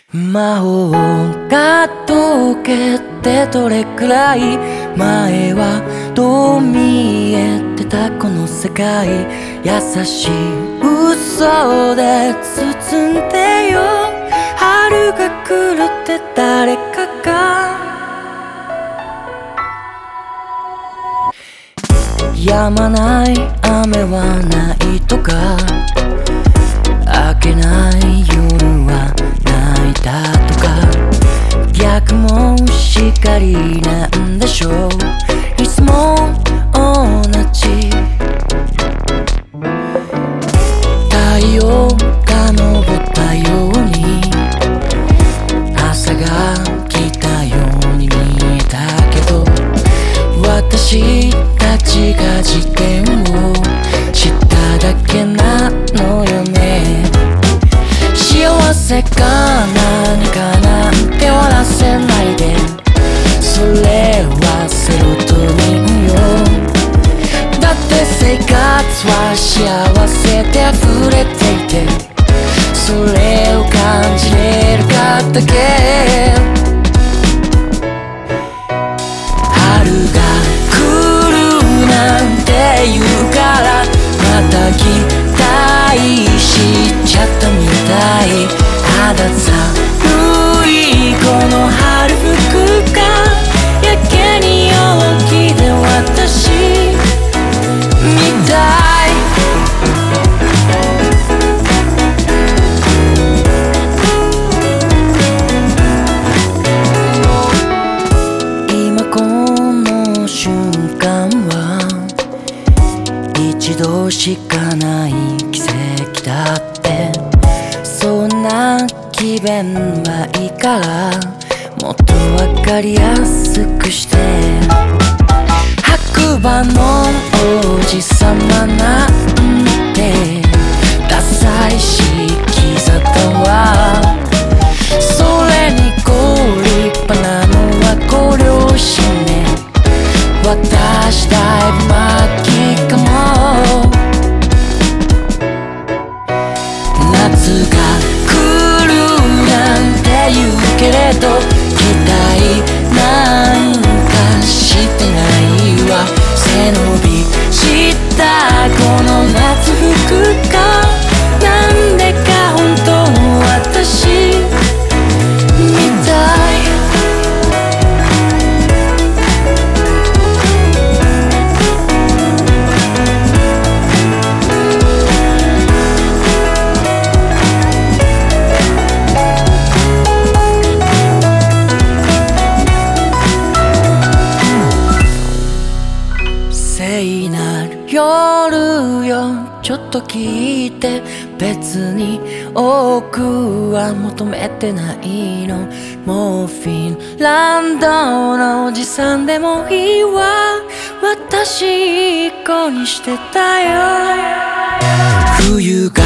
魔法が解けてどれくらい前はどう見えてたこの世界、優しい嘘で包んでよ、春が来るって誰かが止まない雨はないとか、明けない夜は泣いたとか、逆もしかりなんでしょう、いつも同じ。太陽が昇ったように朝が来たように見えたけど、私たちが事件をしただけなのよね。幸せか何かなんて笑わせないで、それはセロトニンよ。だって生活は幸せで溢れていて、それを感じれるかだけ。春が来るなんて言うからまた期待しちゃったみたい。肌寒いこの春服がやけに陽気で私みたい。今この瞬間は一度しかない奇跡だって、そんな気分はいいからもっとわかりやすくして。白馬の王子様なんてダサいしキザだわ、それにご立派なのはご両親ね。私だいぶ末期かも。夏が来るなんて言うけれど期待なんかしてないわ。背伸びしたこの夏服がなんでか本当の私みたい。聖なる夜よちょっと聞いて、別に多くは求めてないの。もうフィンランドのおじさんでもいいわ、私いい子にしてたよ。冬が